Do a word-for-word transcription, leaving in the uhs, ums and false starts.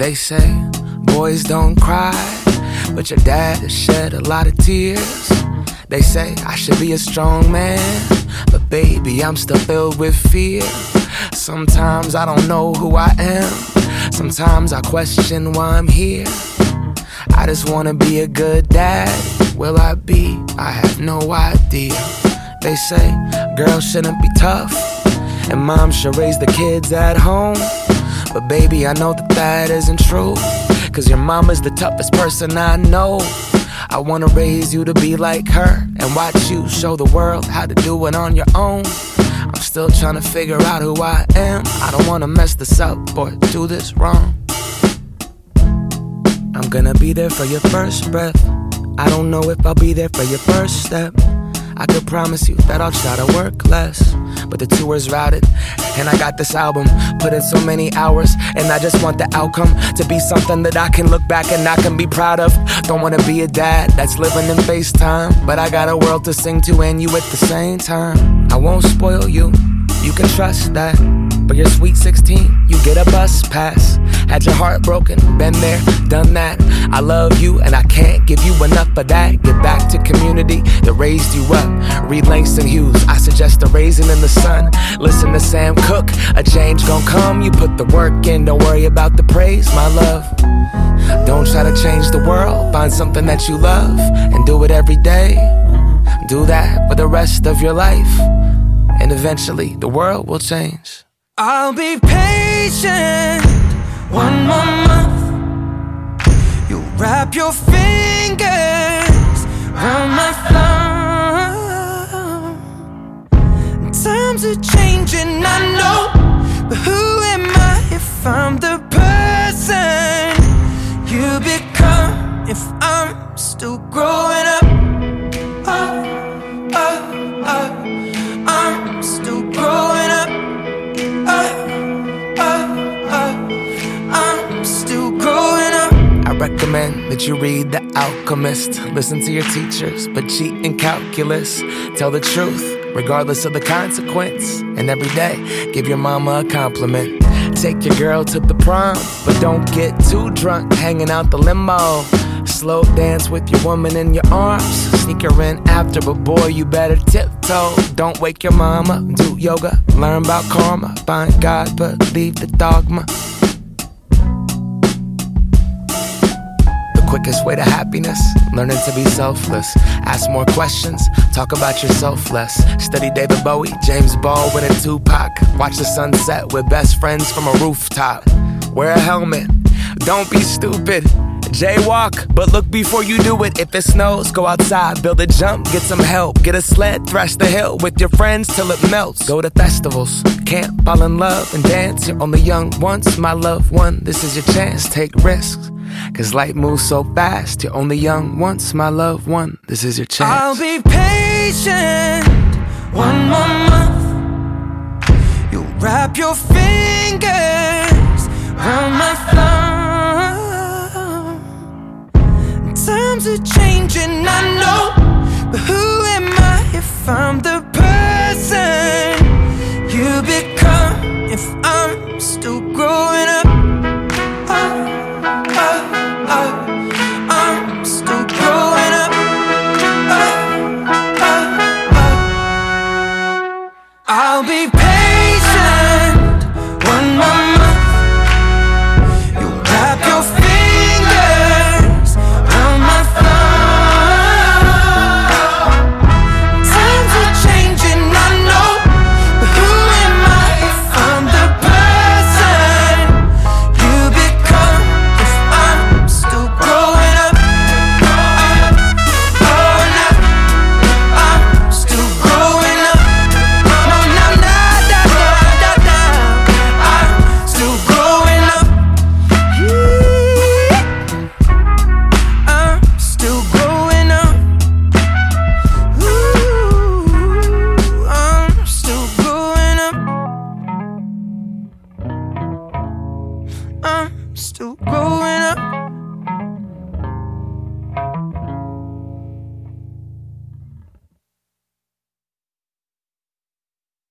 They say boys don't cry, but your dad has shed a lot of tears. They say I should be a strong man, but baby, I'm still filled with fear. Sometimes I don't know who I am. Sometimes I question why I'm here. I just wanna be a good dad. Will I be? I have no idea. They say girls shouldn't be tough, and mom should raise the kids at home. But baby, I know that that isn't true, 'cause your mama's the toughest person I know. I wanna raise you to be like her, and watch you show the world how to do it on your own. I'm still trying to figure out who I am. I don't wanna mess this up or do this wrong. I'm gonna be there for your first breath. I don't know if I'll be there for your first step. I could promise you that I'll try to work less, but the tour's routed, and I got this album, put in so many hours, and I just want the outcome to be something that I can look back and I can be proud of. Don't wanna be a dad that's living in FaceTime, but I got a world to sing to and you at the same time. I won't spoil you, you can trust that. But you're sweet sixteen, you get a bus pass. Had your heart broken, been there, done that. I love you and I can't give you enough of that. Get back to community that raised you up. Read Langston Hughes, I suggest a raisin in the sun. Listen to Sam Cooke, a change gon' come. You put the work in, don't worry about the praise, my love. Don't try to change the world, find something that you love and do it every day. Do that for the rest of your life, and eventually the world will change. I'll be patient, one more month. You wrap your fingers around my thumb. Times are changing, I know, but who am I if I'm the person you become? If I'm still growing up, oh, oh, oh, I'm still growing up. I recommend that you read The Alchemist. Listen to your teachers, but cheat in calculus. Tell the truth, regardless of the consequence. And every day, give your mama a compliment. Take your girl to the prom, but don't get too drunk hanging out the limo. Slow dance with your woman in your arms. Sneak her in after, but boy, you better tiptoe. Don't wake your mama, do yoga, learn about karma. Find God, but leave the dogma. Quickest way to happiness, learning to be selfless. Ask more questions, talk about yourself less. Study David Bowie, James Baldwin and Tupac. Watch the sunset with best friends from a rooftop. Wear a helmet, don't be stupid. Jaywalk, but look before you do it. If it snows, go outside, build a jump, get some help. Get a sled, thrash the hill with your friends till it melts. Go to festivals, camp, fall in love and dance. You're only young once, my loved one. This is your chance, take risks, 'cause life moves so fast. You're only young once, my loved one. This is your chance. I'll be patient, one more month. You wrap your fingers around my thumb. Times are changing, I know, but who am I if I'm the